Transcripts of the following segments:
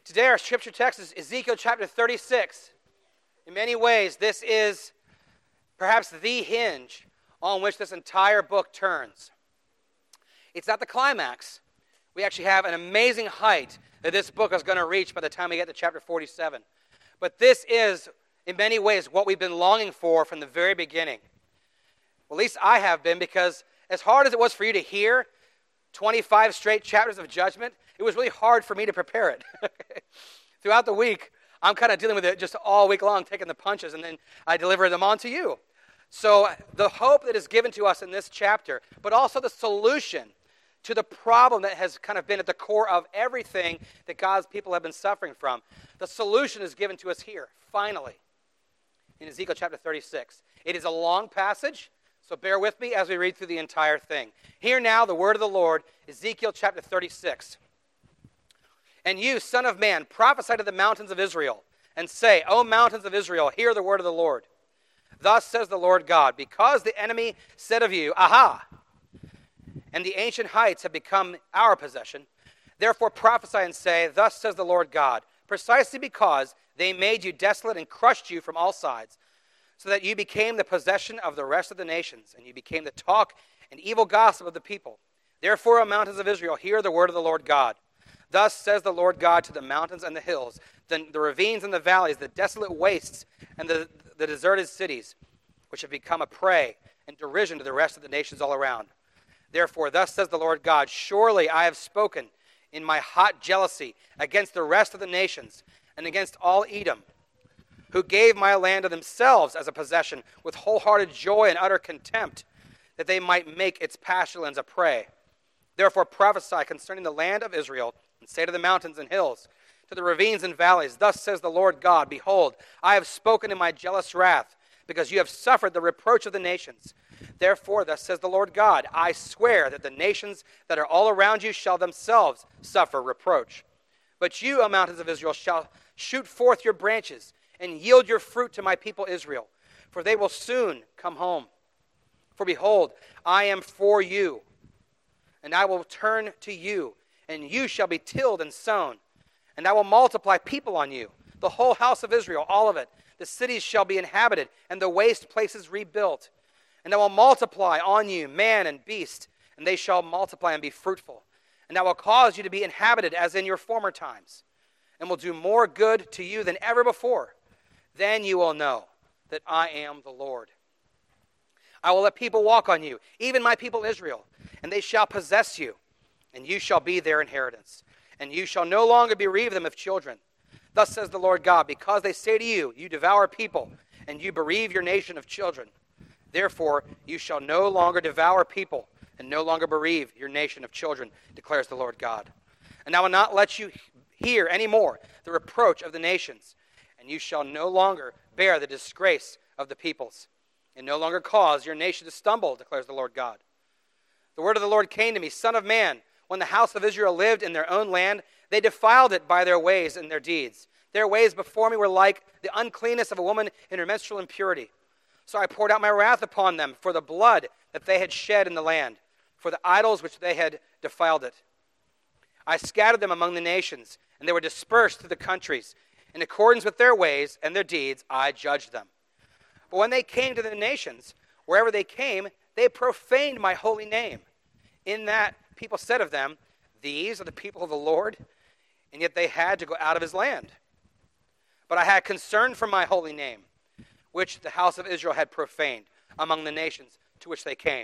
Today our scripture text is Ezekiel chapter 36. In many ways, this is perhaps the hinge on which this entire book turns. It's not the climax. We actually have an amazing height that this book is going to reach by the time we get to chapter 47. But this is, in many ways, what we've been longing for from the very beginning. Well, at least I have been, because as hard as it was for you to hear 25 straight chapters of judgment, it was really hard for me to prepare it. Throughout the week, I'm kind of dealing with it just all week long, taking the punches, and then I deliver them on to you. So the hope that is given to us in this chapter, but also the solution to the problem that has kind of been at the core of everything that God's people have been suffering from, the solution is given to us here, finally, in Ezekiel chapter 36. It is a long passage, so bear with me as we read through the entire thing. Hear now the word of the Lord, Ezekiel chapter 36. And you, son of man, prophesy to the mountains of Israel, and say, O mountains of Israel, hear the word of the Lord. Thus says the Lord God, because the enemy said of you, Aha! And the ancient heights have become our possession, therefore prophesy and say, Thus says the Lord God, precisely because they made you desolate and crushed you from all sides, so that you became the possession of the rest of the nations, and you became the talk and evil gossip of the people. Therefore, O mountains of Israel, hear the word of the Lord God. Thus says the Lord God to the mountains and the hills, the ravines and the valleys, the desolate wastes and the deserted cities, which have become a prey and derision to the rest of the nations all around. Therefore, thus says the Lord God, surely I have spoken in my hot jealousy against the rest of the nations and against all Edom, who gave my land to themselves as a possession with wholehearted joy and utter contempt, that they might make its pasturelands a prey. Therefore prophesy concerning the land of Israel, and say to the mountains and hills, to the ravines and valleys, Thus says the Lord God, Behold, I have spoken in my jealous wrath, because you have suffered the reproach of the nations. Therefore, thus says the Lord God, I swear that the nations that are all around you shall themselves suffer reproach. But you, O mountains of Israel, shall shoot forth your branches, and yield your fruit to my people Israel, for they will soon come home. For behold, I am for you, and I will turn to you, and you shall be tilled and sown, and I will multiply people on you, the whole house of Israel, all of it. The cities shall be inhabited, and the waste places rebuilt. And I will multiply on you man and beast, and they shall multiply and be fruitful. And I will cause you to be inhabited as in your former times, and will do more good to you than ever before. Then you will know that I am the Lord. I will let people walk on you, even my people Israel, and they shall possess you, and you shall be their inheritance. And you shall no longer bereave them of children. Thus says the Lord God, because they say to you, You devour people, and you bereave your nation of children. Therefore, you shall no longer devour people, and no longer bereave your nation of children, declares the Lord God. And I will not let you hear any more the reproach of the nations, and you shall no longer bear the disgrace of the peoples, and no longer cause your nation to stumble, declares the Lord God. The word of the Lord came to me, Son of man, when the house of Israel lived in their own land, they defiled it by their ways and their deeds. Their ways before me were like the uncleanness of a woman in her menstrual impurity. So I poured out my wrath upon them for the blood that they had shed in the land, for the idols which they had defiled it. I scattered them among the nations, and they were dispersed through the countries. In accordance with their ways and their deeds, I judged them. But when they came to the nations, wherever they came, they profaned my holy name. In that people said of them, These are the people of the Lord, and yet they had to go out of his land. But I had concern for my holy name, which the house of Israel had profaned among the nations to which they came.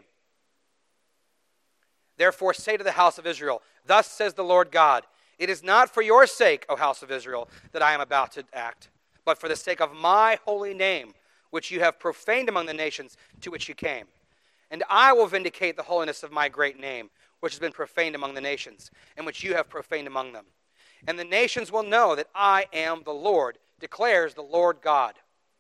Therefore say to the house of Israel, Thus says the Lord God, It is not for your sake, O house of Israel, that I am about to act, but for the sake of my holy name, which you have profaned among the nations to which you came. And I will vindicate the holiness of my great name, which has been profaned among the nations, and which you have profaned among them. And the nations will know that I am the Lord, declares the Lord God,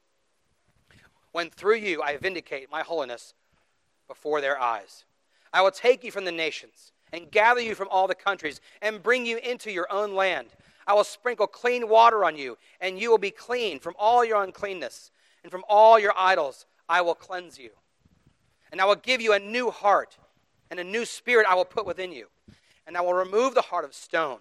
when through you I vindicate my holiness before their eyes. I will take you from the nations, and gather you from all the countries, and bring you into your own land. I will sprinkle clean water on you, and you will be clean from all your uncleanness, and from all your idols I will cleanse you. And I will give you a new heart, and a new spirit I will put within you. And I will remove the heart of stone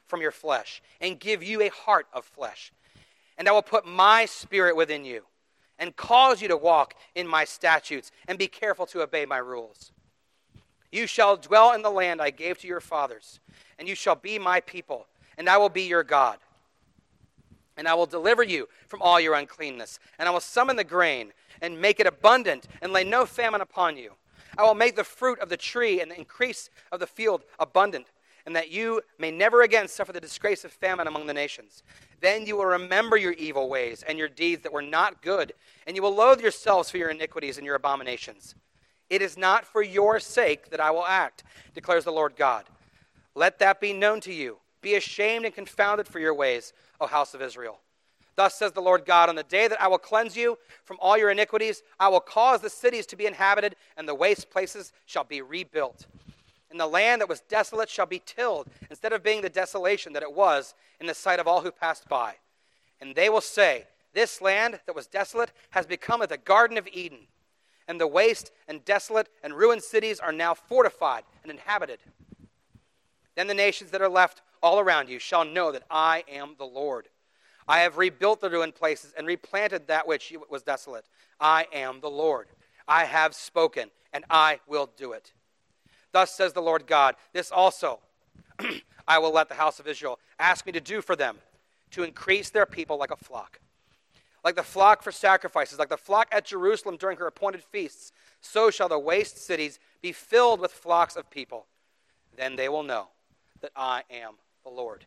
from your flesh and give you a heart of flesh. And I will put my spirit within you and cause you to walk in my statutes and be careful to obey my rules. You shall dwell in the land I gave to your fathers, and you shall be my people, and I will be your God. And I will deliver you from all your uncleanness, and I will summon the grain and make it abundant and lay no famine upon you. I will make the fruit of the tree and the increase of the field abundant, and that you may never again suffer the disgrace of famine among the nations. Then you will remember your evil ways and your deeds that were not good, and you will loathe yourselves for your iniquities and your abominations. It is not for your sake that I will act, declares the Lord God. Let that be known to you. Be ashamed and confounded for your ways, O house of Israel. Thus says the Lord God, on the day that I will cleanse you from all your iniquities, I will cause the cities to be inhabited, and the waste places shall be rebuilt. And the land that was desolate shall be tilled, instead of being the desolation that it was in the sight of all who passed by. And they will say, this land that was desolate has become as the Garden of Eden, and the waste and desolate and ruined cities are now fortified and inhabited. Then the nations that are left all around you shall know that I am the Lord. I have rebuilt the ruined places and replanted that which was desolate. I am the Lord. I have spoken, and I will do it. Thus says the Lord God, this also I will let the house of Israel ask me to do for them, to increase their people like a flock. Like the flock for sacrifices, like the flock at Jerusalem during her appointed feasts, so shall the waste cities be filled with flocks of people. Then they will know that I am the Lord.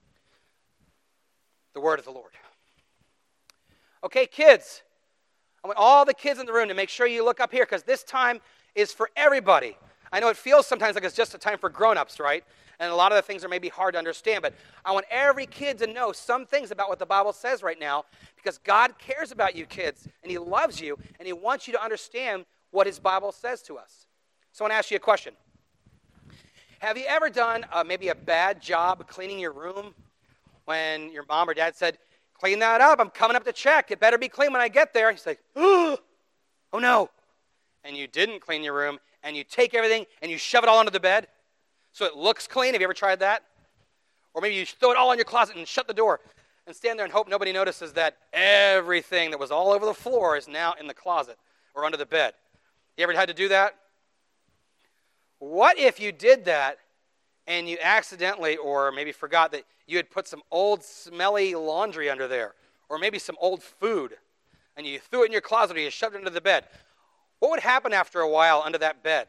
The word of the Lord. Okay, kids. I want all the kids in the room to make sure you look up here, because this time is for everybody. I know it feels sometimes like it's just a time for grown-ups, right? And a lot of the things are maybe hard to understand, but I want every kid to know some things about what the Bible says right now, because God cares about you kids, and he loves you, and he wants you to understand what his Bible says to us. So I want to ask you a question. Have you ever done maybe a bad job cleaning your room when your mom or dad said, clean that up, I'm coming up to check, it better be clean when I get there? He's like, oh no. And you didn't clean your room, and you take everything and you shove it all under the bed so it looks clean. Have you ever tried that? Or maybe you throw it all in your closet and shut the door and stand there and hope nobody notices that everything that was all over the floor is now in the closet or under the bed. You ever had to do that? What if you did that and you accidentally or maybe forgot that you had put some old smelly laundry under there, or maybe some old food, and you threw it in your closet or you shoved it under the bed? What would happen after a while under that bed?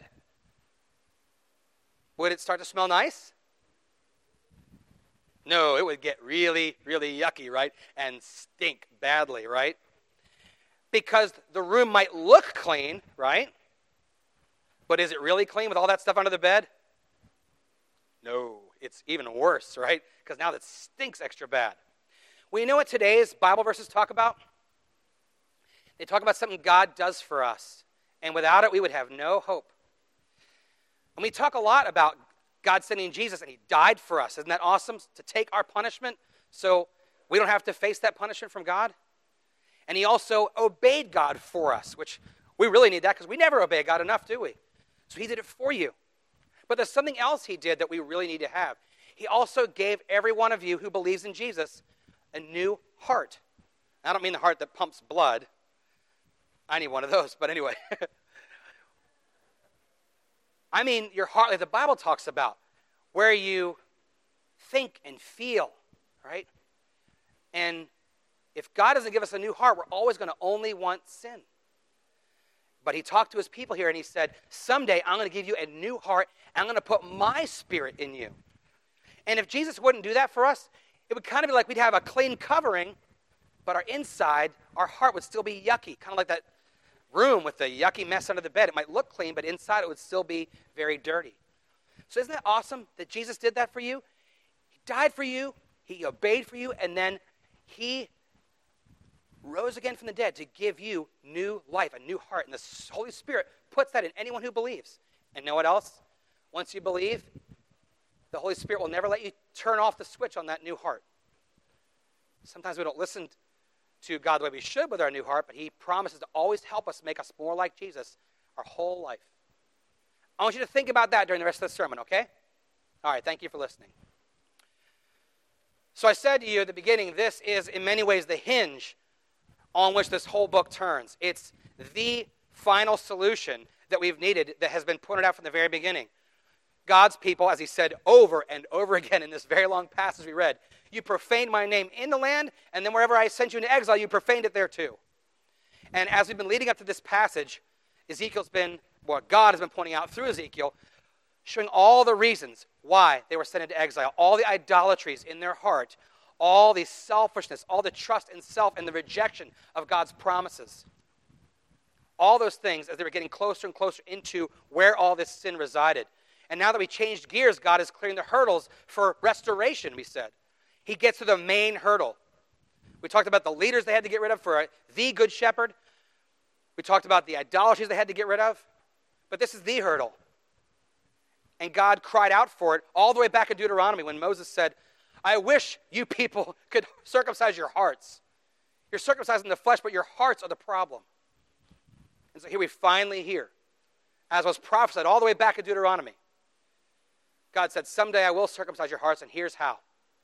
Would it start to smell nice? No, it would get really, really yucky, right? And stink badly, right? Because the room might look clean, right? But is it really clean with all that stuff under the bed? No, it's even worse, right? Because now that stinks extra bad. Well, you know what today's Bible verses talk about? They talk about something God does for us. And without it, we would have no hope. And we talk a lot about God sending Jesus, and he died for us. Isn't that awesome? To take our punishment so we don't have to face that punishment from God. And he also obeyed God for us, which we really need that because we never obey God enough, do we? So he did it for you. But there's something else he did that we really need to have. He also gave every one of you who believes in Jesus a new heart. I don't mean the heart that pumps blood. I need one of those, but anyway. I mean your heart like the Bible talks about, where you think and feel, right? And if God doesn't give us a new heart, we're always going to only want sin. But he talked to his people here and he said, someday I'm going to give you a new heart. I'm going to put my spirit in you. And if Jesus wouldn't do that for us, it would kind of be like we'd have a clean covering, but our inside, our heart would still be yucky, kind of like that room with the yucky mess under the bed. It might look clean, but inside it would still be very dirty. So isn't that awesome that Jesus did that for you? He died for you, he obeyed for you, and then he rose again from the dead to give you new life, a new heart. And the Holy Spirit puts that in anyone who believes. And know what else? Once you believe, the Holy Spirit will never let you turn off the switch on that new heart. Sometimes we don't listen to God the way we should with our new heart, but he promises to always help us, make us more like Jesus our whole life. I want you to think about that during the rest of the sermon, okay? All right, thank you for listening. So I said to you at the beginning, this is in many ways the hinge on which this whole book turns. It's the final solution that we've needed that has been pointed out from the very beginning. God's people, as he said over and over again in this very long passage we read, you profaned my name in the land, and then wherever I sent you into exile, you profaned it there too. And as we've been leading up to this passage, God has been pointing out through Ezekiel, showing all the reasons why they were sent into exile, all the idolatries in their heart, all the selfishness, all the trust in self, and the rejection of God's promises. All those things as they were getting closer and closer into where all this sin resided. And now that we changed gears, God is clearing the hurdles for restoration, we said. He gets to the main hurdle. We talked about the leaders they had to get rid of for the good shepherd. We talked about the idolatries they had to get rid of. But this is the hurdle. And God cried out for it all the way back in Deuteronomy when Moses said, I wish you people could circumcise your hearts. You're circumcising the flesh, but your hearts are the problem. And so here we finally hear, as was prophesied all the way back in Deuteronomy, God said, someday I will circumcise your hearts, and here's how.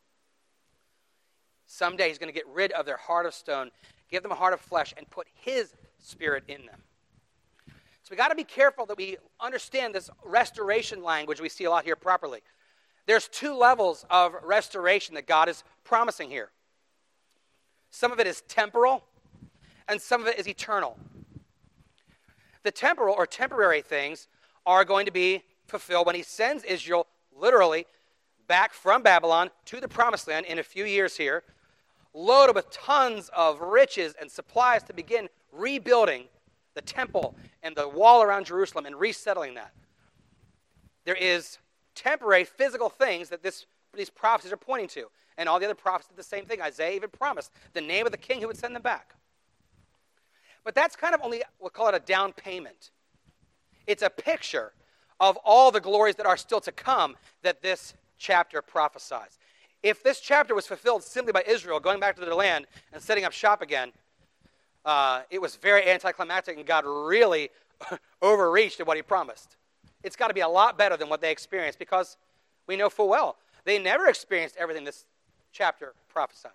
Someday he's going to get rid of their heart of stone, give them a heart of flesh, and put his spirit in them. So we got to be careful that we understand this restoration language we see a lot here properly. There's two levels of restoration that God is promising here. Some of it is temporal, and some of it is eternal. The temporal or temporary things are going to be fulfilled when he sends Israel literally back from Babylon to the promised land in a few years here, loaded with tons of riches and supplies to begin rebuilding the temple and the wall around Jerusalem and resettling that. There is temporary physical things that these prophecies are pointing to. And all the other prophets did the same thing. Isaiah even promised the name of the king who would send them back. But that's kind of only, we'll call it a down payment. It's a picture of all the glories that are still to come that this chapter prophesies. If this chapter was fulfilled simply by Israel going back to their land and setting up shop again, it was very anticlimactic, and God really overreached in what he promised. It's got to be a lot better than what they experienced, because we know full well they never experienced everything this chapter prophesies.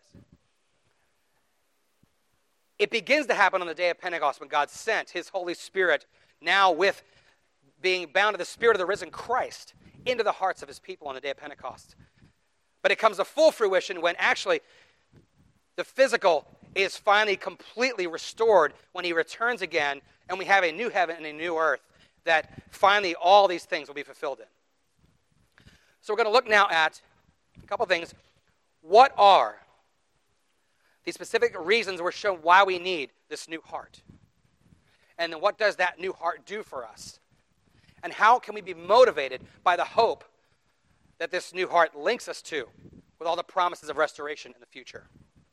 It begins to happen on the day of Pentecost when God sent his Holy Spirit, now with being bound to the Spirit of the risen Christ, into the hearts of his people on the day of Pentecost. But it comes to full fruition when actually the physical is finally completely restored when he returns again, and we have a new heaven and a new earth that finally all these things will be fulfilled in. So we're going to look now at a couple things. What are the specific reasons we're shown why we need this new heart? And then what does that new heart do for us? And how can we be motivated by the hope that this new heart links us to with all the promises of restoration in the future?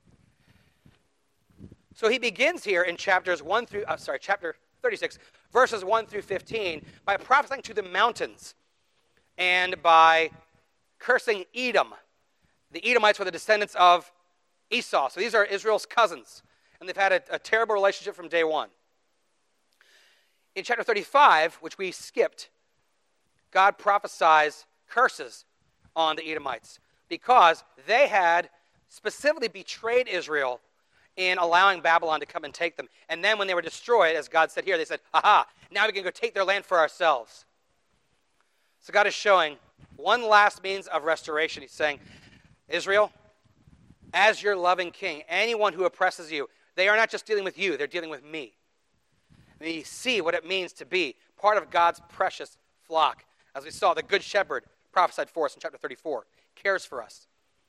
So he begins here in chapter 36, verses 1 through 15, by prophesying to the mountains and by cursing Edom. The Edomites were the descendants of Esau. So these are Israel's cousins, and they've had a terrible relationship from day one. In chapter 35, which we skipped, God prophesies curses on the Edomites because they had specifically betrayed Israel in allowing Babylon to come and take them. And then when they were destroyed, as God said here, they said, aha, now we can go take their land for ourselves. So God is showing one last means of restoration. He's saying, Israel, as your loving king, anyone who oppresses you, they are not just dealing with you, they're dealing with me. And you see what it means to be part of God's precious flock. As we saw, the good shepherd prophesied for us in chapter 34, cares for us.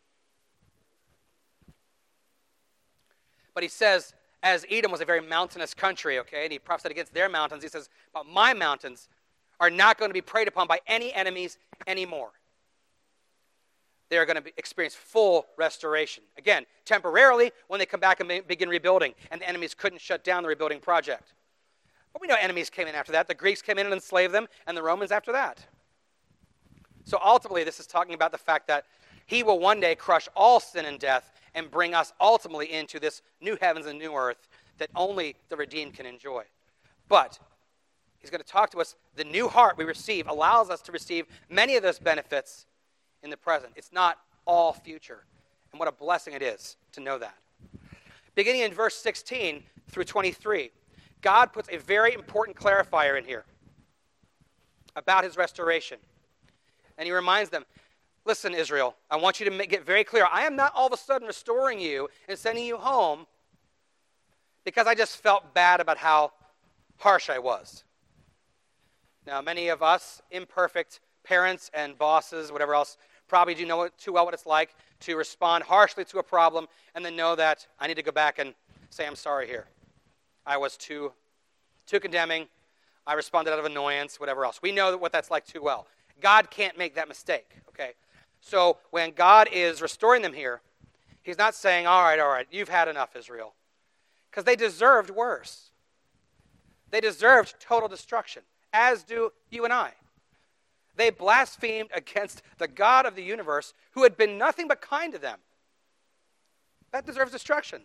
But he says, as Edom was a very mountainous country, okay, and he prophesied against their mountains, he says, but my mountains are not going to be preyed upon by any enemies anymore. They are going to experience full restoration. Again, temporarily, when they come back and begin rebuilding, and the enemies couldn't shut down the rebuilding project. But we know enemies came in after that. The Greeks came in and enslaved them, and the Romans after that. So ultimately, this is talking about the fact that he will one day crush all sin and death and bring us ultimately into this new heavens and new earth that only the redeemed can enjoy. But he's going to talk to us. The new heart we receive allows us to receive many of those benefits in the present. It's not all future. And what a blessing it is to know that. Beginning in verse 16 through 23, God puts a very important clarifier in here about his restoration. And he reminds them, listen, Israel, I want you to get very clear. I am not all of a sudden restoring you and sending you home because I just felt bad about how harsh I was. Now, many of us, imperfect parents and bosses, whatever else, probably do know too well what it's like to respond harshly to a problem and then know that I need to go back and say, I'm sorry here. I was too condemning. I responded out of annoyance, whatever else. We know what that's like too well. God can't make that mistake, okay? So when God is restoring them here, he's not saying, all right, you've had enough, Israel. Because they deserved worse. They deserved total destruction, as do you and I. They blasphemed against the God of the universe who had been nothing but kind to them. That deserves destruction.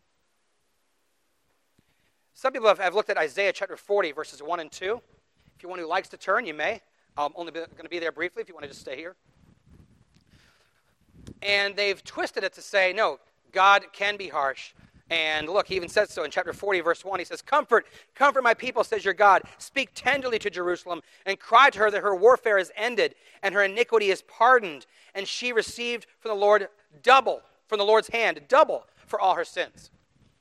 Some people have looked at Isaiah chapter 40, verses 1 and 2. If you're one who likes to turn, you may. I'm only going to be there briefly if you want to just stay here. And they've twisted it to say, no, God can be harsh. And look, he even says so in chapter 40, verse 1. He says, comfort my people, says your God. Speak tenderly to Jerusalem and cry to her that her warfare is ended and her iniquity is pardoned. And she received from the Lord double, from the Lord's hand, double for all her sins.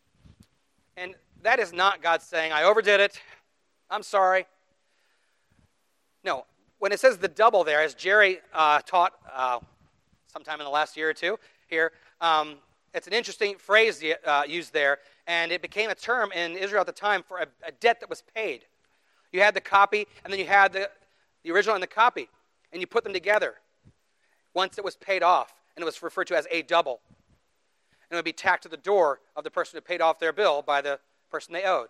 And that is not God saying, I overdid it. I'm sorry. No, when it says the double there, as Jerry taught sometime in the last year or two here, it's an interesting phrase used there, and it became a term in Israel at the time for a debt that was paid. You had the copy, and then you had the original and the copy, and you put them together once it was paid off, and it was referred to as a double. And it would be tacked to the door of the person who paid off their bill by the person they owed.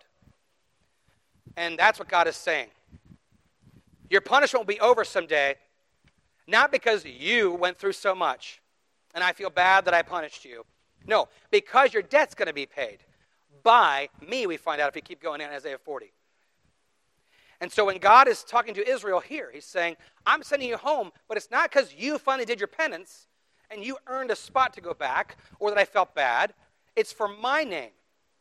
And that's what God is saying. Your punishment will be over someday, not because you went through so much, and I feel bad that I punished you. No, because your debt's going to be paid by me, we find out if you keep going in Isaiah 40. And so when God is talking to Israel here, he's saying, I'm sending you home, but it's not because you finally did your penance and you earned a spot to go back or that I felt bad. It's for my name.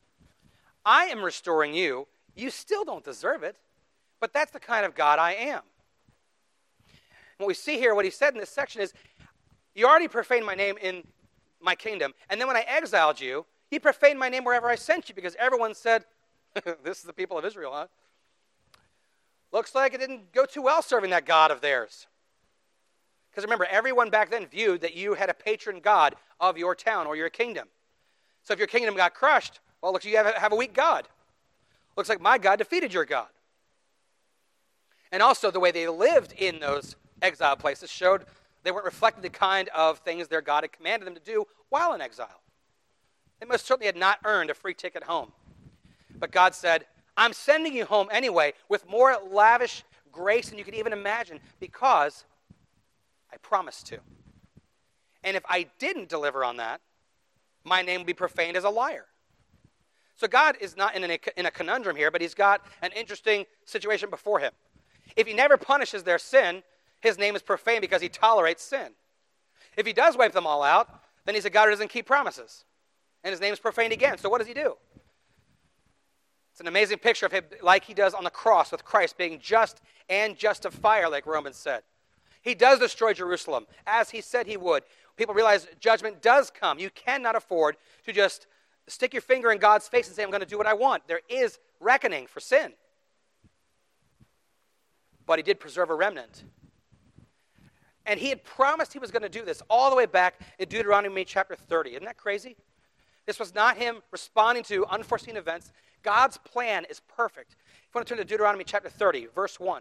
I am restoring you. You still don't deserve it, but that's the kind of God I am. What we see here, what he said in this section is, you already profaned my name in my kingdom, and then when I exiled you, you profaned my name wherever I sent you, because everyone said, this is the people of Israel, huh? Looks like it didn't go too well serving that God of theirs. Because remember, everyone back then viewed that you had a patron God of your town or your kingdom. So if your kingdom got crushed, well, looks like you have a weak God. Looks like my God defeated your God. And also the way they lived in those exile places showed they weren't reflecting the kind of things their God had commanded them to do while in exile. They most certainly had not earned a free ticket home. But God said, I'm sending you home anyway with more lavish grace than you could even imagine because I promised to. And if I didn't deliver on that, my name would be profaned as a liar. So God is not in a conundrum here, but he's got an interesting situation before him. If he never punishes their sin, his name is profaned because he tolerates sin. If he does wipe them all out, then he's a God who doesn't keep promises. And his name is profaned again. So what does he do? It's an amazing picture of him like he does on the cross with Christ being just and justifier, like Romans said. He does destroy Jerusalem, as he said he would. People realize judgment does come. You cannot afford to just stick your finger in God's face and say, I'm going to do what I want. There is reckoning for sin. But he did preserve a remnant. And he had promised he was going to do this all the way back in Deuteronomy chapter 30. Isn't that crazy? This was not him responding to unforeseen events. God's plan is perfect. If you want to turn to Deuteronomy chapter 30, verse 1.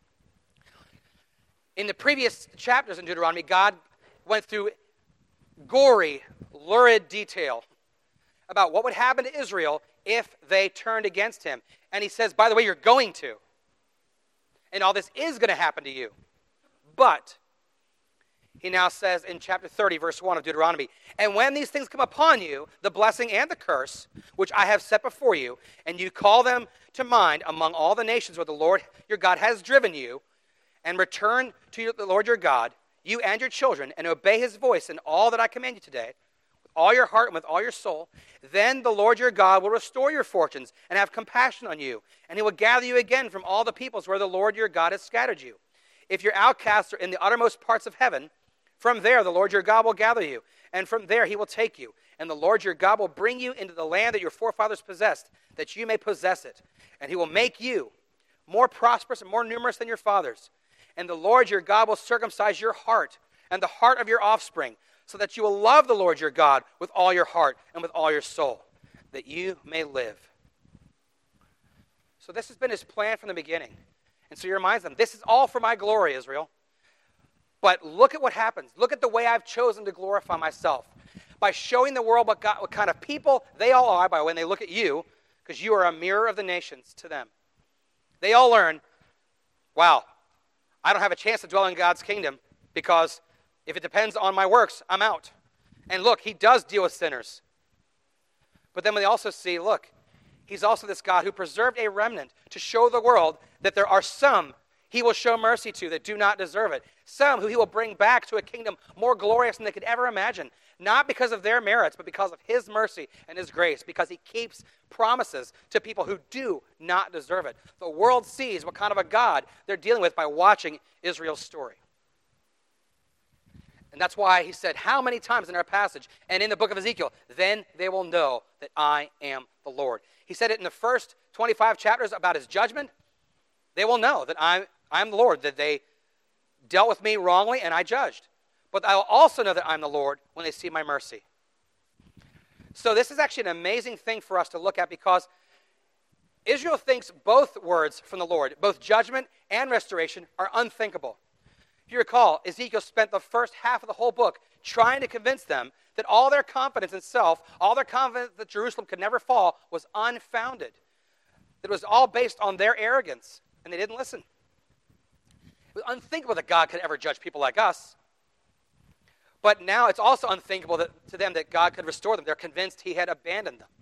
In the previous chapters in Deuteronomy, God went through gory, lurid detail about what would happen to Israel if they turned against him. And he says, by the way, you're going to. And all this is going to happen to you. But he now says in chapter 30, verse 1 of Deuteronomy, and when these things come upon you, the blessing and the curse, which I have set before you, and you call them to mind among all the nations where the Lord your God has driven you, and return to the Lord your God, you and your children, and obey his voice in all that I command you today, all your heart and with all your soul, then the Lord your God will restore your fortunes and have compassion on you, and he will gather you again from all the peoples where the Lord your God has scattered you. If your outcasts are in the uttermost parts of heaven, from there the Lord your God will gather you, and from there he will take you. And the Lord your God will bring you into the land that your forefathers possessed, that you may possess it. And he will make you more prosperous and more numerous than your fathers. And the Lord your God will circumcise your heart and the heart of your offspring, so that you will love the Lord your God with all your heart and with all your soul, that you may live. So this has been his plan from the beginning. And so he reminds them, this is all for my glory, Israel. But look at what happens. Look at the way I've chosen to glorify myself. By showing the world what kind of people they all are by when they look at you, because you are a mirror of the nations to them. They all learn, wow, I don't have a chance to dwell in God's kingdom because if it depends on my works, I'm out. And look, he does deal with sinners. But then when they also see, look, he's also this God who preserved a remnant to show the world that there are some he will show mercy to that do not deserve it. Some who he will bring back to a kingdom more glorious than they could ever imagine. Not because of their merits, but because of his mercy and his grace. Because he keeps promises to people who do not deserve it. The world sees what kind of a God they're dealing with by watching Israel's story. And that's why he said how many times in our passage and in the book of Ezekiel, then they will know that I am the Lord. He said it in the first 25 chapters about his judgment. They will know that I'm the Lord, that they dealt with me wrongly and I judged. But I will also know that I'm the Lord when they see my mercy. So this is actually an amazing thing for us to look at because Israel thinks both words from the Lord, both judgment and restoration, are unthinkable. If you recall, Ezekiel spent the first half of the whole book trying to convince them that all their confidence in self, all their confidence that Jerusalem could never fall, was unfounded. That it was all based on their arrogance, and they didn't listen. It was unthinkable that God could ever judge people like us. But now it's also unthinkable to them that God could restore them. They're convinced he had abandoned them.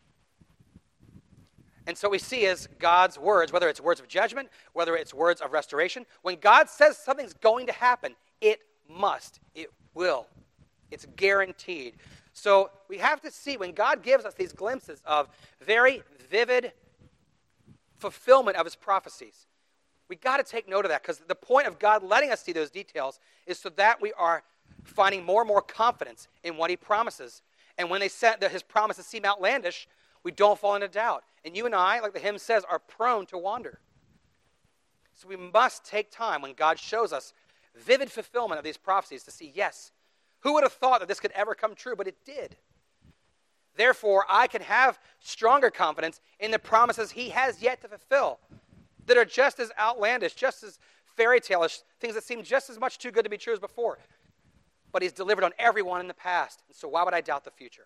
And so we see is God's words, whether it's words of judgment, whether it's words of restoration. When God says something's going to happen, it must. It will. It's guaranteed. So we have to see when God gives us these glimpses of very vivid fulfillment of his prophecies, we got to take note of that because the point of God letting us see those details is so that we are finding more and more confidence in what he promises. And when his promises seem outlandish, we don't fall into doubt. And you and I, like the hymn says, are prone to wander. So we must take time when God shows us vivid fulfillment of these prophecies to see, yes, who would have thought that this could ever come true? But it did. Therefore, I can have stronger confidence in the promises he has yet to fulfill that are just as outlandish, just as fairy tale-ish, things that seem just as much too good to be true as before. But he's delivered on everyone in the past. And so why would I doubt the future?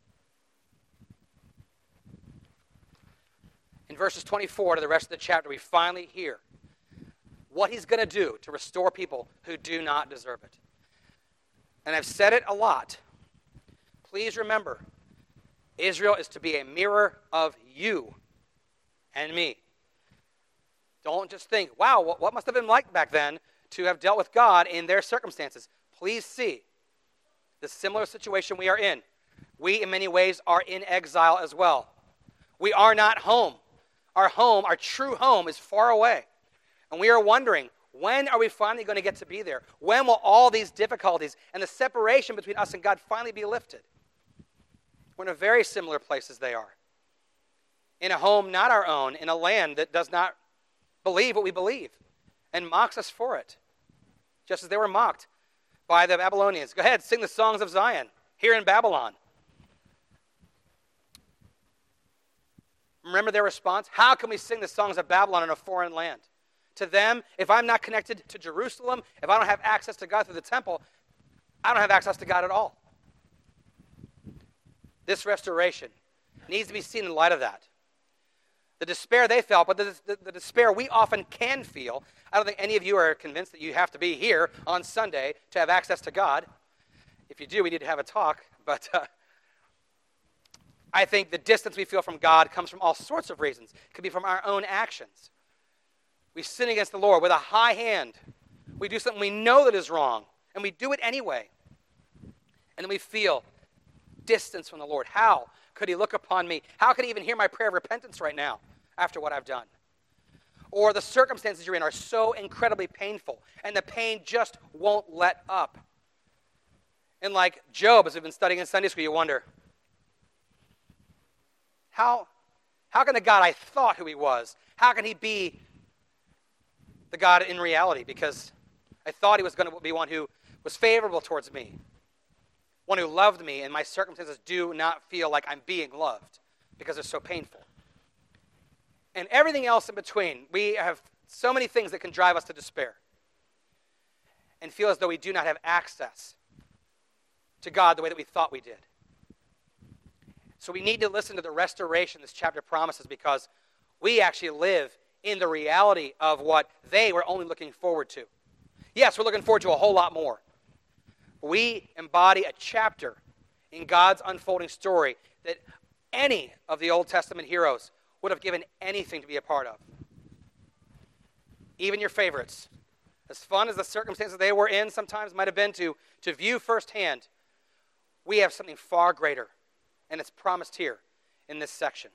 In verses 24 to the rest of the chapter, we finally hear what he's going to do to restore people who do not deserve it. And I've said it a lot. Please remember, Israel is to be a mirror of you and me. Don't just think, wow, what must have been like back then to have dealt with God in their circumstances. Please see the similar situation we are in. We, in many ways, are in exile as well. We are not home. Our home, our true home, is far away. And we are wondering, when are we finally going to get to be there? When will all these difficulties and the separation between us and God finally be lifted? We're in a very similar place as they are. In a home not our own, in a land that does not believe what we believe and mocks us for it, just as they were mocked by the Babylonians. Go ahead, sing the songs of Zion here in Babylon. Remember their response? How can we sing the songs of Babylon in a foreign land? To them, if I'm not connected to Jerusalem, if I don't have access to God through the temple, I don't have access to God at all. This restoration needs to be seen in light of that. The despair they felt, but the despair we often can feel. I don't think any of you are convinced that you have to be here on Sunday to have access to God. If you do, we need to have a talk. But I think the distance we feel from God comes from all sorts of reasons. It could be from our own actions. We sin against the Lord with a high hand. We do something we know that is wrong, and we do it anyway. And then we feel distance from the Lord. How could he look upon me? How could he even hear my prayer of repentance right now after what I've done? Or the circumstances you're in are so incredibly painful, and the pain just won't let up. And like Job, as we've been studying in Sunday school, you wonder, how can the God I thought who he was, how can he be the God in reality? Because I thought he was going to be one who was favorable towards me, one who loved me, and my circumstances do not feel like I'm being loved because they're so painful. And everything else in between, we have so many things that can drive us to despair and feel as though we do not have access to God the way that we thought we did. So we need to listen to the restoration this chapter promises, because we actually live in the reality of what they were only looking forward to. Yes, we're looking forward to a whole lot more. We embody a chapter in God's unfolding story that any of the Old Testament heroes would have given anything to be a part of. Even your favorites. As fun as the circumstances they were in sometimes might have been to view firsthand, we have something far greater, and it's promised here in this section.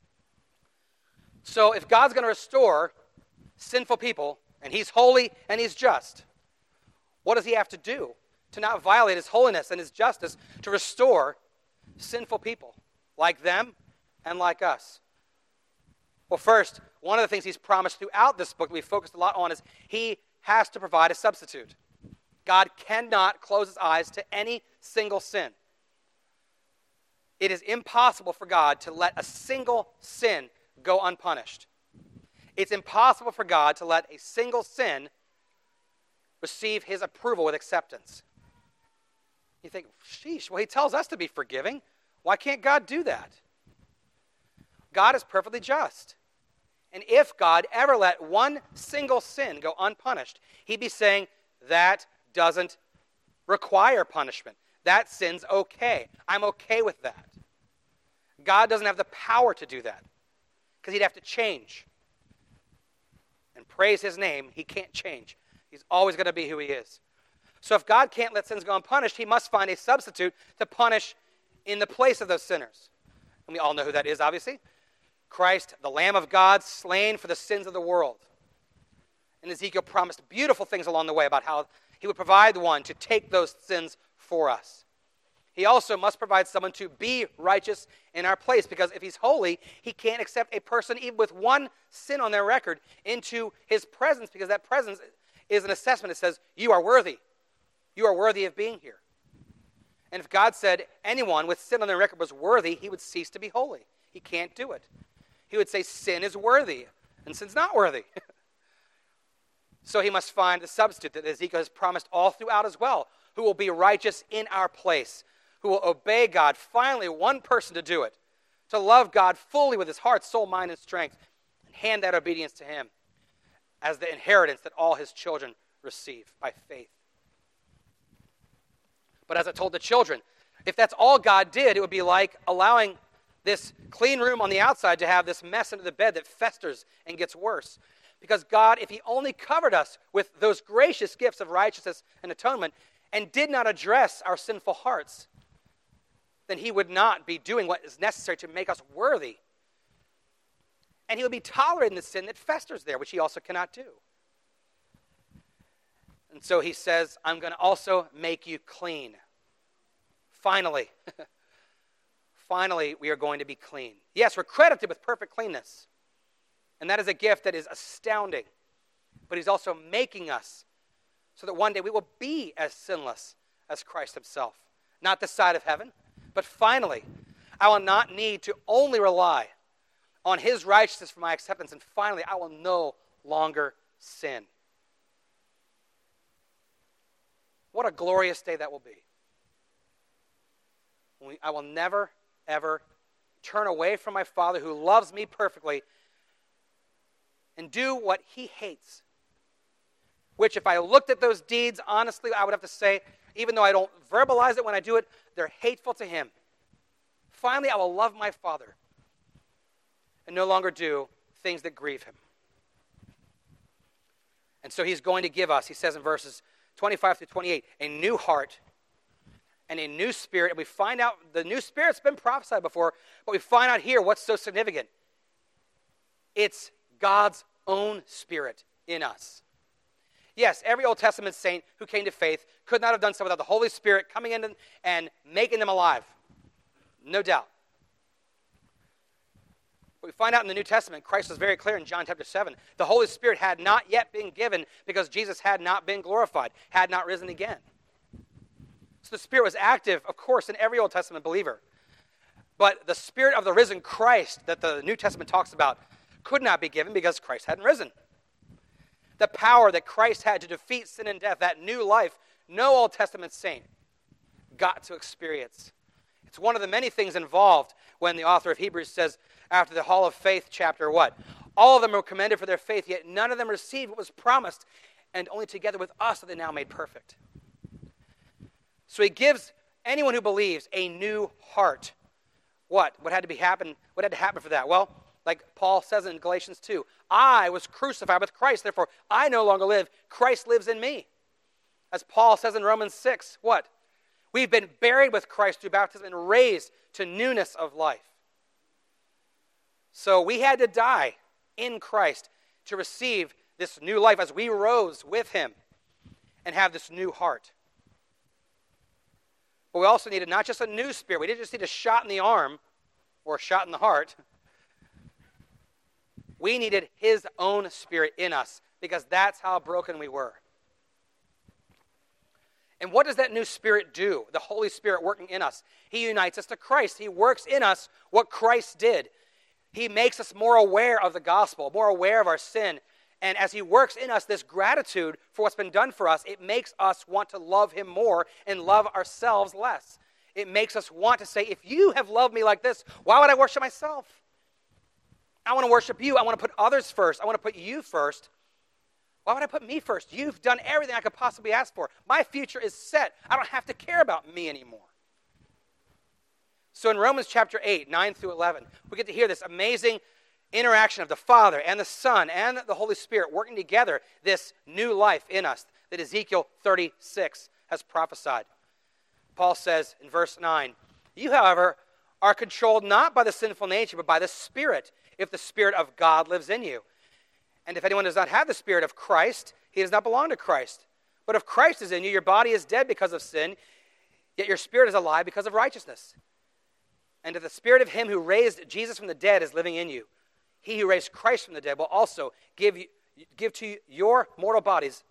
So if God's going to restore sinful people, and he's holy and he's just, what does he have to do to not violate his holiness and his justice to restore sinful people like them and like us? Well, first, one of the things he's promised throughout this book that we focused a lot on is he has to provide a substitute. God cannot close his eyes to any single sin. It is impossible for God to let a single sin go unpunished. It's impossible for God to let a single sin receive his approval with acceptance. You think, sheesh, well, he tells us to be forgiving. Why can't God do that? God is perfectly just. And if God ever let one single sin go unpunished, he'd be saying, that doesn't require punishment. That sin's okay. I'm okay with that. God doesn't have the power to do that, because he'd have to change. And praise his name, he can't change. He's always going to be who he is. So if God can't let sins go unpunished, he must find a substitute to punish in the place of those sinners. And we all know who that is, obviously. Christ, the Lamb of God, slain for the sins of the world. And Ezekiel promised beautiful things along the way about how he would provide one to take those sins for us. He also must provide someone to be righteous in our place, because if he's holy, he can't accept a person even with one sin on their record into his presence, because that presence is an assessment. It says, you are worthy. You are worthy of being here. And if God said anyone with sin on their record was worthy, he would cease to be holy. He can't do it. He would say sin is worthy, and sin's not worthy. So he must find a substitute that Ezekiel has promised all throughout as well, who will be righteous in our place, who will obey God. Finally, one person to do it, to love God fully with his heart, soul, mind, and strength, and hand that obedience to him as the inheritance that all his children receive by faith. But as I told the children, if that's all God did, it would be like allowing this clean room on the outside to have this mess under the bed that festers and gets worse. Because God, if he only covered us with those gracious gifts of righteousness and atonement and did not address our sinful hearts, then he would not be doing what is necessary to make us worthy. And he would be tolerating the sin that festers there, which he also cannot do. And so he says, I'm going to also make you clean. Finally. Finally, we are going to be clean. Yes, we're credited with perfect cleanness. And that is a gift that is astounding. But he's also making us so that one day we will be as sinless as Christ himself. Not this side of heaven, but finally, I will not need to only rely on his righteousness for my acceptance. And finally, I will no longer sin. What a glorious day that will be. I will never, ever turn away from my Father who loves me perfectly and do what he hates. Which, if I looked at those deeds honestly, I would have to say, even though I don't verbalize it when I do it, they're hateful to him. Finally, I will love my Father and no longer do things that grieve him. And so he's going to give us, he says in verses 25 through 28, a new heart and a new spirit. And we find out the new spirit's been prophesied before, but we find out here what's so significant. It's God's own spirit in us. Yes, every Old Testament saint who came to faith could not have done so without the Holy Spirit coming in and making them alive. No doubt. But we find out in the New Testament, Christ was very clear in John chapter 7. The Holy Spirit had not yet been given because Jesus had not been glorified, had not risen again. So the Spirit was active, of course, in every Old Testament believer. But the Spirit of the risen Christ that the New Testament talks about could not be given because Christ hadn't risen. The power that Christ had to defeat sin and death, that new life, no Old Testament saint got to experience. It's one of the many things involved when the author of Hebrews says, after the Hall of Faith chapter, what? All of them were commended for their faith, yet none of them received what was promised, and only together with us are they now made perfect. So he gives anyone who believes a new heart. What? What had to happen for that? Well, like Paul says in Galatians 2, I was crucified with Christ, therefore I no longer live, Christ lives in me. As Paul says in Romans 6, what? We've been buried with Christ through baptism and raised to newness of life. So we had to die in Christ to receive this new life as we rose with him and have this new heart. But we also needed not just a new spirit. We didn't just need a shot in the arm or a shot in the heart. We needed his own spirit in us because that's how broken we were. And what does that new spirit do? The Holy Spirit working in us. He unites us to Christ. He works in us what Christ did. He makes us more aware of the gospel, more aware of our sin. And as he works in us this gratitude for what's been done for us, it makes us want to love him more and love ourselves less. It makes us want to say, if you have loved me like this, why would I worship myself? I want to worship you. I want to put others first. I want to put you first. Why would I put me first? You've done everything I could possibly ask for. My future is set. I don't have to care about me anymore. So in Romans chapter 8, 9 through 11, we get to hear this amazing interaction of the Father and the Son and the Holy Spirit working together, this new life in us that Ezekiel 36 has prophesied. Paul says in verse 9, you, however, are controlled not by the sinful nature, but by the Spirit, if the Spirit of God lives in you. And if anyone does not have the Spirit of Christ, he does not belong to Christ. But if Christ is in you, your body is dead because of sin, yet your spirit is alive because of righteousness. And if the Spirit of him who raised Jesus from the dead is living in you, he who raised Christ from the dead will also give life to your mortal bodies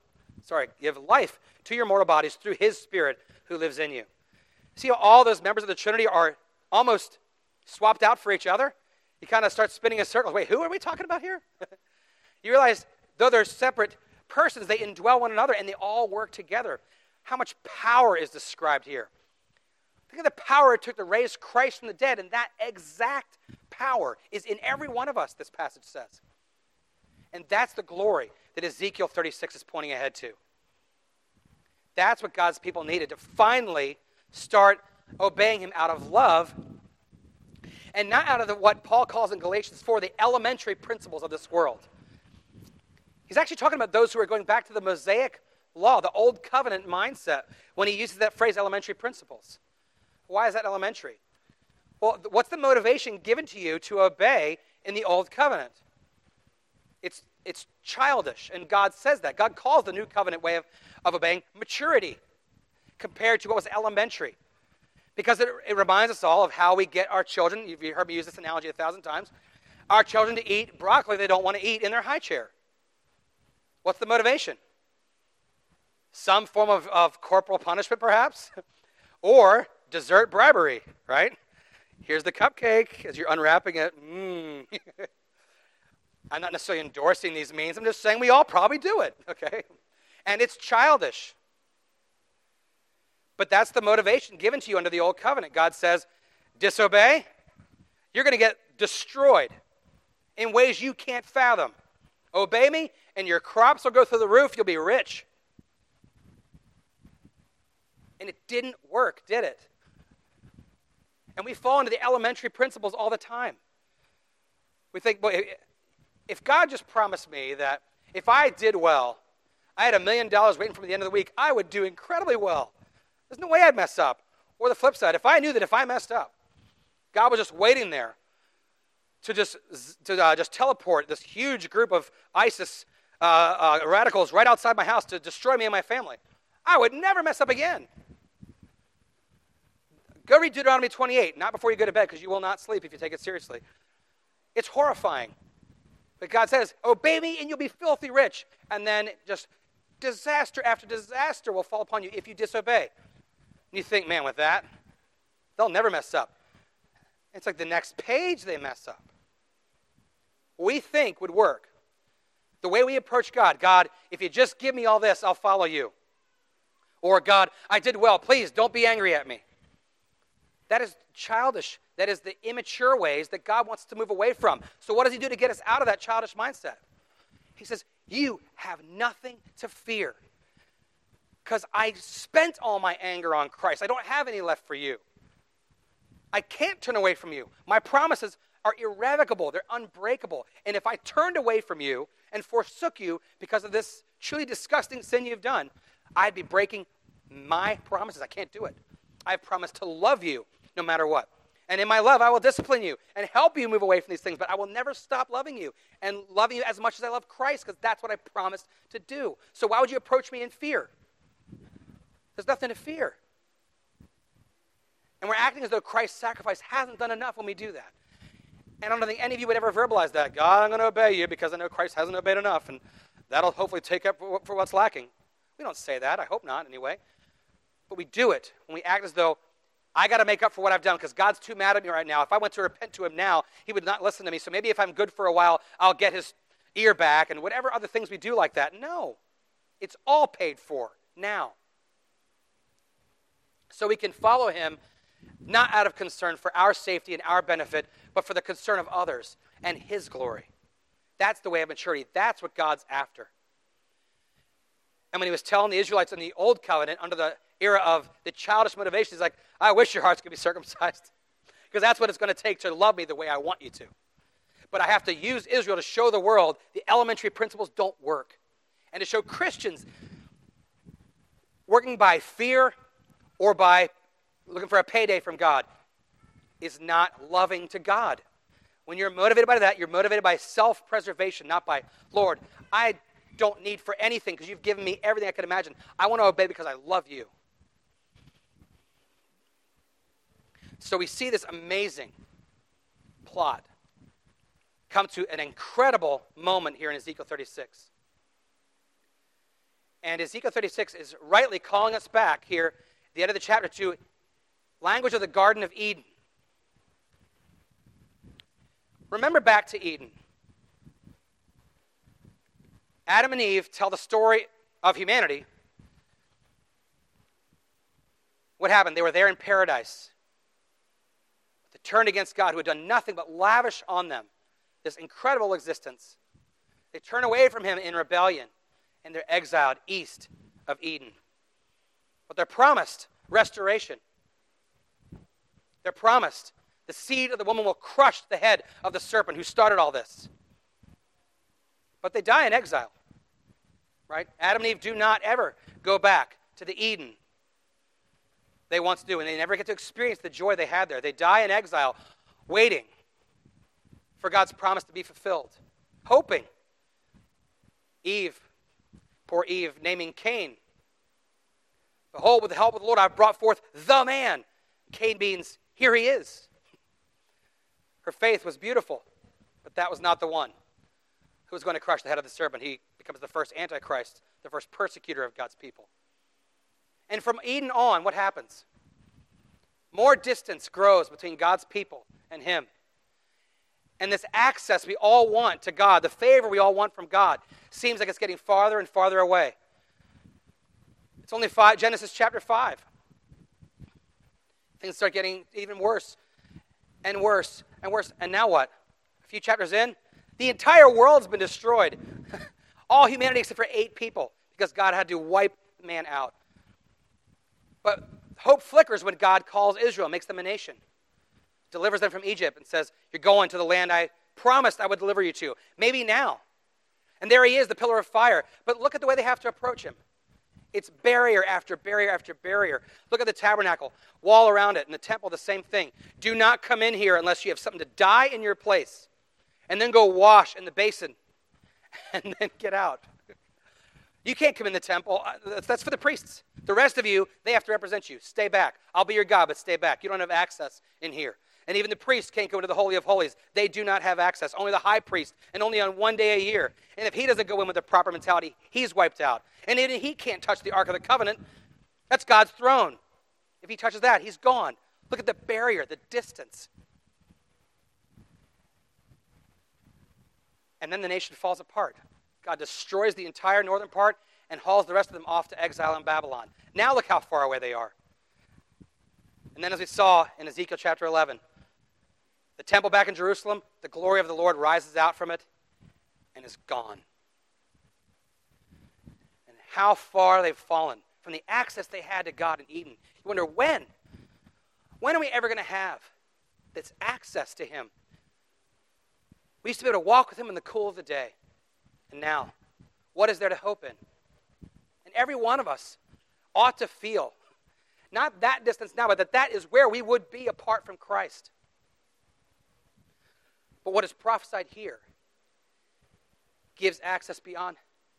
through his Spirit who lives in you. See how all those members of the Trinity are almost swapped out for each other? You kind of start spinning a circle. Wait, who are we talking about here? You realize, though they're separate persons, they indwell one another and they all work together. How much power is described here? Think of the power it took to raise Christ from the dead, and that exact power is in every one of us, this passage says. And that's the glory that Ezekiel 36 is pointing ahead to. That's what God's people needed to finally start obeying him out of love and not out of what Paul calls in Galatians 4 the elementary principles of this world. He's actually talking about those who are going back to the Mosaic law, the old covenant mindset, when he uses that phrase elementary principles. Why is that elementary? Well, what's the motivation given to you to obey in the old covenant? It's childish, and God says that. God calls the new covenant way of obeying maturity compared to what was elementary. Because it reminds us all of how we get our children, you've heard me use this analogy 1,000 times, our children to eat broccoli they don't want to eat in their high chair. What's the motivation? Some form of corporal punishment, perhaps? Or dessert bribery, right? Here's the cupcake as you're unwrapping it. I'm not necessarily endorsing these means. I'm just saying we all probably do it, okay? And it's childish. But that's the motivation given to you under the old covenant. God says, disobey, you're going to get destroyed in ways you can't fathom. Obey me, and your crops will go through the roof. You'll be rich. And it didn't work, did it? And we fall into the elementary principles all the time. We think, well, if God just promised me that if I did well, I had $1 million waiting for me at the end of the week, I would do incredibly well. There's no way I'd mess up. Or the flip side, if I knew that if I messed up, God was just waiting there to just teleport this huge group of ISIS radicals right outside my house to destroy me and my family, I would never mess up again. Go read Deuteronomy 28, not before you go to bed, because you will not sleep if you take it seriously. It's horrifying. But God says, obey me and you'll be filthy rich. And then just disaster after disaster will fall upon you if you disobey. And you think, man, with that, they'll never mess up. It's like the next page they mess up. What we think would work, the way we approach God, God, if you just give me all this, I'll follow you. Or God, I did well, please don't be angry at me. That is childish. That is the immature ways that God wants to move away from. So what does he do to get us out of that childish mindset? He says, you have nothing to fear because I spent all my anger on Christ. I don't have any left for you. I can't turn away from you. My promises are irrevocable. They're unbreakable. And if I turned away from you and forsook you because of this truly disgusting sin you've done, I'd be breaking my promises. I can't do it. I've promised to love you no matter what. And in my love, I will discipline you and help you move away from these things, but I will never stop loving you and loving you as much as I love Christ, because that's what I promised to do. So why would you approach me in fear? There's nothing to fear. And we're acting as though Christ's sacrifice hasn't done enough when we do that. And I don't think any of you would ever verbalize that. God, I'm going to obey you because I know Christ hasn't obeyed enough, and that'll hopefully take up for what's lacking. We don't say that. I hope not, anyway. But we do it when we act as though I got to make up for what I've done because God's too mad at me right now. If I went to repent to him now, he would not listen to me. So maybe if I'm good for a while, I'll get his ear back and whatever other things we do like that. No, it's all paid for now. So we can follow him not out of concern for our safety and our benefit, but for the concern of others and his glory. That's the way of maturity. That's what God's after. And when he was telling the Israelites in the old covenant under the era of the childish motivation, he's like, I wish your hearts could be circumcised because that's what it's going to take to love me the way I want you to. But I have to use Israel to show the world the elementary principles don't work and to show Christians working by fear or by looking for a payday from God is not loving to God. When you're motivated by that, you're motivated by self-preservation, not by, Lord, I don't need for anything because you've given me everything I could imagine. I want to obey because I love you. So we see this amazing plot come to an incredible moment here in Ezekiel 36. And Ezekiel 36 is rightly calling us back here at the end of the chapter to language of the Garden of Eden. Remember back to Eden. Adam and Eve tell the story of humanity. What happened? They were there in paradise. They turned against God, who had done nothing but lavish on them this incredible existence. They turn away from him in rebellion, and they're exiled east of Eden. But they're promised restoration. They're promised the seed of the woman will crush the head of the serpent who started all this. But they die in exile, right? Adam and Eve do not ever go back to the Eden they once do, and they never get to experience the joy they had there. They die in exile, waiting for God's promise to be fulfilled, hoping. Eve, poor Eve, naming Cain. Behold, with the help of the Lord, I've brought forth the man. Cain means, here he is. Her faith was beautiful, but that was not the one who was going to crush the head of the serpent. He becomes the first Antichrist, the first persecutor of God's people. And from Eden on, what happens? More distance grows between God's people and him. And this access we all want to God, the favor we all want from God, seems like it's getting farther and farther away. It's only Genesis chapter 5. Things start getting even worse and worse and worse. And now what? A few chapters in, the entire world's been destroyed. All humanity except for 8 people, because God had to wipe man out. But hope flickers when God calls Israel, makes them a nation, delivers them from Egypt, and says, you're going to the land I promised I would deliver you to. Maybe now. And there he is, the pillar of fire. But look at the way they have to approach him. It's barrier after barrier after barrier. Look at the tabernacle, wall around it, and the temple, the same thing. Do not come in here unless you have something to die in your place, and then go wash in the basin, and then get out. You can't come in the temple. That's for the priests. The rest of you, they have to represent you. Stay back. I'll be your God, but stay back. You don't have access in here. And even the priests can't go into the Holy of Holies. They do not have access. Only the high priest, and only on one day a year. And if he doesn't go in with the proper mentality, he's wiped out. And even he can't touch the Ark of the Covenant. That's God's throne. If he touches that, he's gone. Look at the barrier, the distance. And then the nation falls apart. God destroys the entire northern part and hauls the rest of them off to exile in Babylon. Now look how far away they are. And then as we saw in Ezekiel chapter 11, the temple back in Jerusalem, the glory of the Lord rises out from it and is gone. And how far they've fallen from the access they had to God in Eden. You wonder, when? When are we ever going to have this access to him? We used to be able to walk with him in the cool of the day. And now, what is there to hope in? And every one of us ought to feel, not that distance now, but that is where we would be apart from Christ. But what is prophesied here gives access beyond.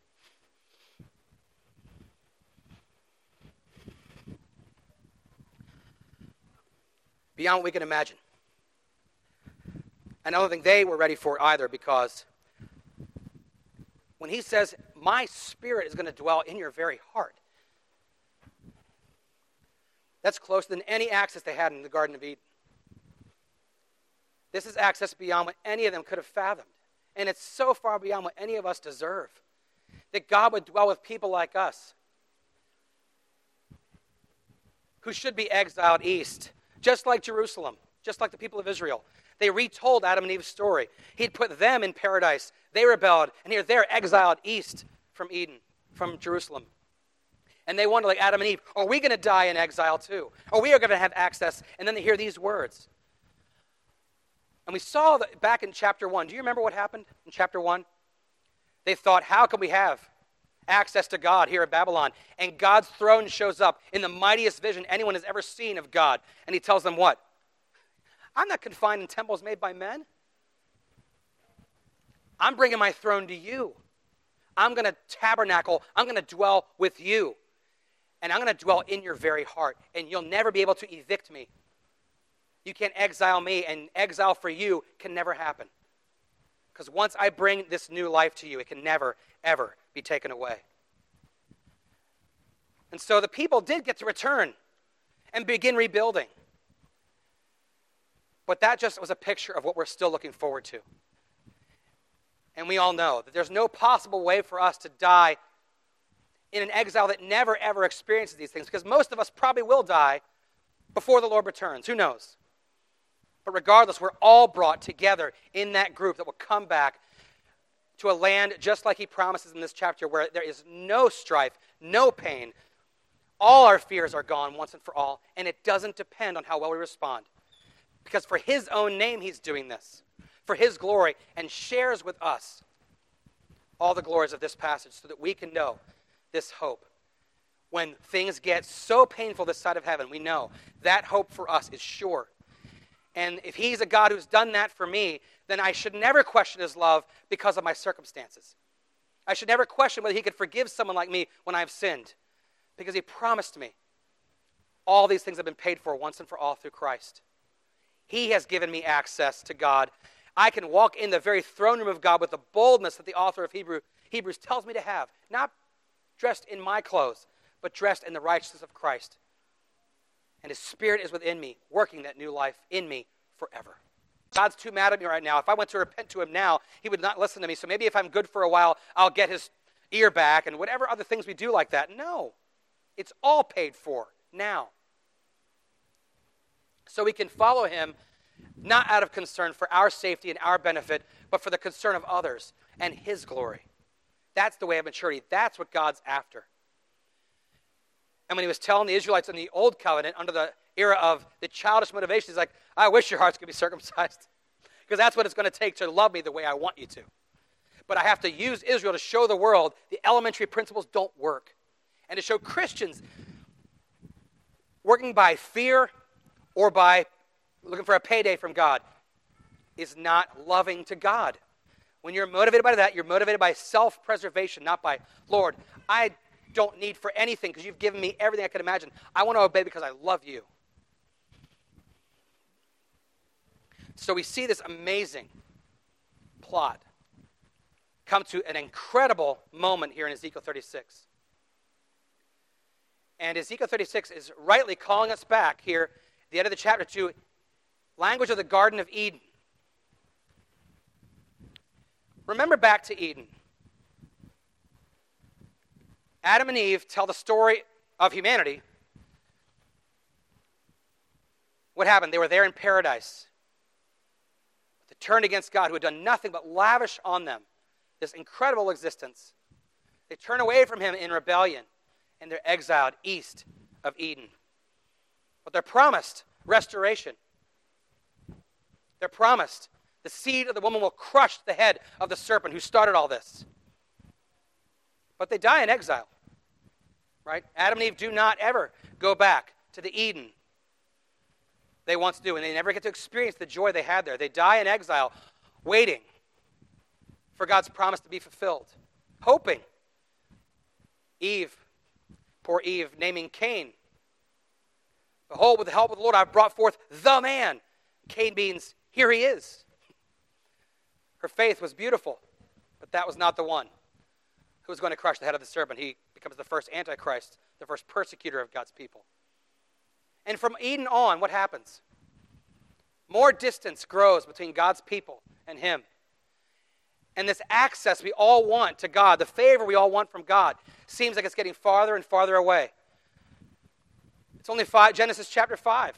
Beyond what we can imagine. And I don't think they were ready for it either, because when he says, my spirit is going to dwell in your very heart, that's closer than any access they had in the Garden of Eden. This is access beyond what any of them could have fathomed. And it's so far beyond what any of us deserve, that God would dwell with people like us, who should be exiled east, just like Jerusalem, just like the people of Israel. They retold Adam and Eve's story. He'd put them in paradise. They rebelled, and here they're exiled east from Eden, from Jerusalem. And they wonder, like Adam and Eve, are we going to die in exile too? Are we going to have access? And then they hear these words. And we saw that back in chapter 1. Do you remember what happened in chapter 1? They thought, how can we have access to God here at Babylon? And God's throne shows up in the mightiest vision anyone has ever seen of God. And he tells them what? I'm not confined in temples made by men. I'm bringing my throne to you. I'm going to tabernacle. I'm going to dwell with you. And I'm going to dwell in your very heart. And you'll never be able to evict me. You can't exile me, and exile for you can never happen. Because once I bring this new life to you, it can never, ever be taken away. And so the people did get to return and begin rebuilding. But that just was a picture of what we're still looking forward to. And we all know that there's no possible way for us to die in an exile that never, ever experiences these things, because most of us probably will die before the Lord returns. Who knows? But regardless, we're all brought together in that group that will come back to a land just like he promises in this chapter, where there is no strife, no pain. All our fears are gone once and for all, and it doesn't depend on how well we respond. Because for his own name, he's doing this, for his glory, and shares with us all the glories of this passage so that we can know this hope. When things get so painful this side of heaven, we know that hope for us is sure. And if he's a God who's done that for me, then I should never question his love because of my circumstances. I should never question whether he could forgive someone like me when I've sinned, because he promised me all these things have been paid for once and for all through Christ. He has given me access to God. I can walk in the very throne room of God with the boldness that the author of Hebrews tells me to have, not dressed in my clothes, but dressed in the righteousness of Christ. And his Spirit is within me, working that new life in me forever. God's too mad at me right now. If I went to repent to him now, he would not listen to me. So maybe if I'm good for a while, I'll get his ear back and whatever other things we do like that. No, it's all paid for now. So we can follow him not out of concern for our safety and our benefit, but for the concern of others and his glory. That's the way of maturity. That's what God's after. And when he was telling the Israelites in the Old Covenant, under the era of the childish motivation, he's like, I wish your hearts could be circumcised, because that's what it's going to take to love me the way I want you to. But I have to use Israel to show the world the elementary principles don't work. And to show Christians working by fear or by looking for a payday from God is not loving to God. When you're motivated by that, you're motivated by self-preservation, not by, Lord, I don't need for anything because you've given me everything I could imagine. I want to obey because I love you. So we see this amazing plot come to an incredible moment here in Ezekiel 36. And Ezekiel 36 is rightly calling us back here at the end of the chapter to language of the Garden of Eden. Remember back to Eden. Adam and Eve tell the story of humanity. What happened? They were there in paradise. They turned against God, who had done nothing but lavish on them this incredible existence. They turn away from him in rebellion, and they're exiled east of Eden. But they're promised restoration. They're promised the seed of the woman will crush the head of the serpent who started all this. But they die in exile, right? Adam and Eve do not ever go back to the Eden they once do, and they never get to experience the joy they had there. They die in exile, waiting for God's promise to be fulfilled, hoping. Eve, poor Eve, naming Cain. Behold, with the help of the Lord, I've brought forth the man. Cain means, here he is. Her faith was beautiful, but that was not the one who was going to crush the head of the serpent. He becomes the first Antichrist, the first persecutor of God's people. And from Eden on, what happens? More distance grows between God's people and him. And this access we all want to God, the favor we all want from God, seems like it's getting farther and farther away. It's only Genesis chapter 5.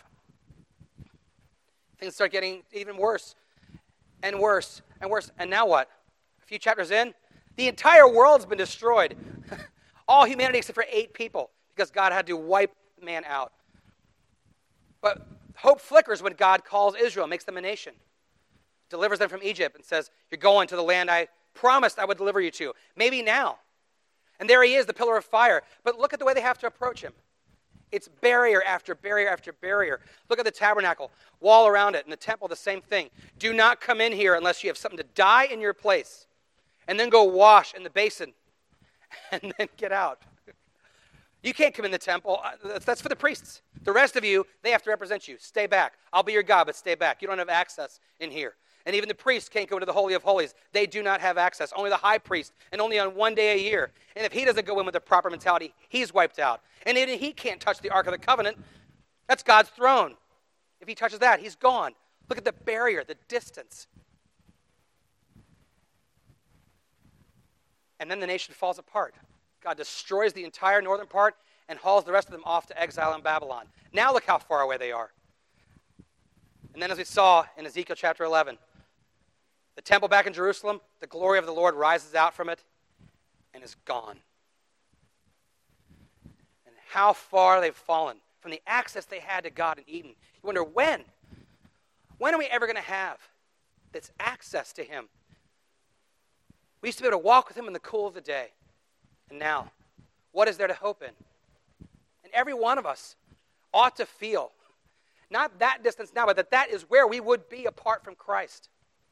Things start getting even worse and worse and worse. And now what? A few chapters in, the entire world's been destroyed. All humanity except for 8 people, because God had to wipe man out. But hope flickers when God calls Israel, makes them a nation, delivers them from Egypt, and says, you're going to the land I promised I would deliver you to. Maybe now. And there he is, the pillar of fire. But look at the way they have to approach him. It's barrier after barrier after barrier. Look at the tabernacle, wall around it, and the temple, the same thing. Do not come in here unless you have something to die in your place. And then go wash in the basin. And then get out. You can't come in the temple. That's for the priests. The rest of you, they have to represent you. Stay back. I'll be your God, but stay back. You don't have access in here. And even the priests can't go into the Holy of Holies. They do not have access. Only the high priest, and only on one day a year. And if he doesn't go in with the proper mentality, he's wiped out. And even he can't touch the Ark of the Covenant. That's God's throne. If he touches that, he's gone. Look at the barrier, the distance. And then the nation falls apart. God destroys the entire northern part and hauls the rest of them off to exile in Babylon. Now look how far away they are. And then as we saw in Ezekiel chapter 11, the temple back in Jerusalem, the glory of the Lord rises out from it and is gone. And how far they've fallen from the access they had to God in Eden. You wonder, when? When are we ever going to have this access to him? We used to be able to walk with him in the cool of the day. And now, what is there to hope in? And every one of us ought to feel, not that distance now, but that is where we would be apart from Christ.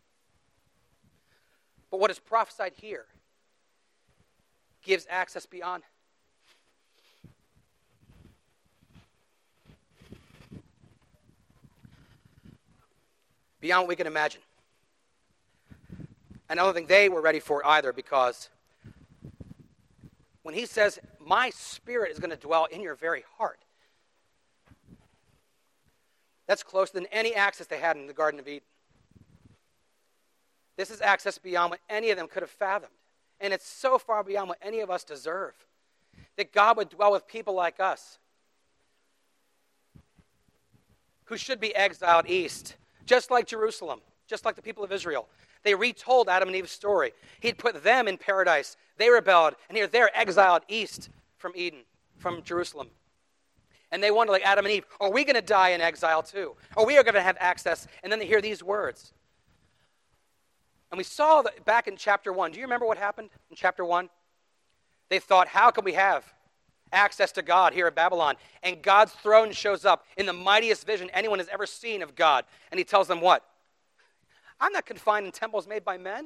But what is prophesied here gives access beyond. Beyond what we can imagine. And I don't think they were ready for it either, because when he says, my spirit is going to dwell in your very heart, that's closer than any access they had in the Garden of Eden. This is access beyond what any of them could have fathomed. And it's so far beyond what any of us deserve, that God would dwell with people like us, who should be exiled east, just like Jerusalem, just like the people of Israel. They retold Adam and Eve's story. He'd put them in paradise. They rebelled, and here they're exiled east from Eden, from Jerusalem. And they wonder, like Adam and Eve, are we going to die in exile too? Or we are going to have access? And then they hear these words. And we saw that back in chapter 1. Do you remember what happened in chapter 1? They thought, how can we have access to God here at Babylon. And God's throne shows up in the mightiest vision anyone has ever seen of God. And he tells them what? I'm not confined in temples made by men.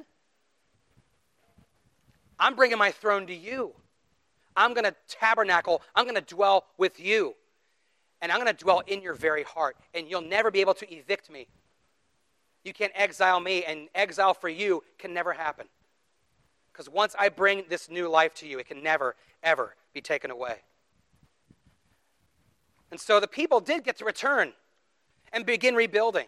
I'm bringing my throne to you. I'm going to tabernacle. I'm going to dwell with you. And I'm going to dwell in your very heart. And you'll never be able to evict me. You can't exile me, and exile for you can never happen. Because once I bring this new life to you, it can never, ever be taken away. And so the people did get to return and begin rebuilding.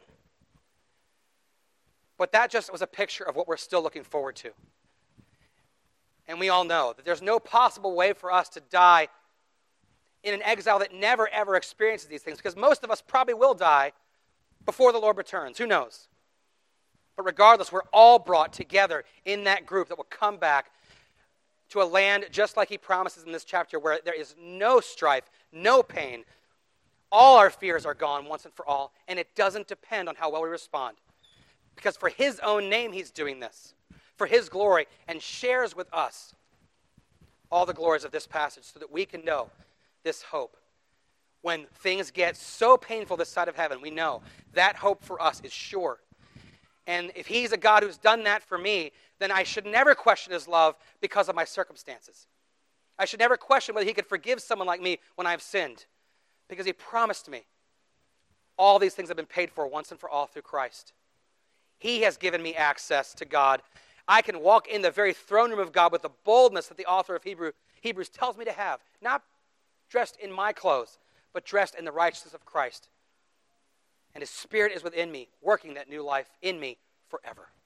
But that just was a picture of what we're still looking forward to. And we all know that there's no possible way for us to die in an exile that never, ever experiences these things, because most of us probably will die before the Lord returns. Who knows? But regardless, we're all brought together in that group that will come back to a land just like he promises in this chapter, where there is no strife, no pain. All our fears are gone once and for all, and it doesn't depend on how well we respond. Because for his own name, he's doing this, for his glory, and shares with us all the glories of this passage so that we can know this hope. When things get so painful this side of heaven, we know that hope for us is sure. And if he's a God who's done that for me, then I should never question his love because of my circumstances. I should never question whether he could forgive someone like me when I've sinned, because he promised me all these things have been paid for once and for all through Christ. He has given me access to God. I can walk in the very throne room of God with the boldness that the author of Hebrews tells me to have, not dressed in my clothes, but dressed in the righteousness of Christ. And his Spirit is within me, working that new life in me forever.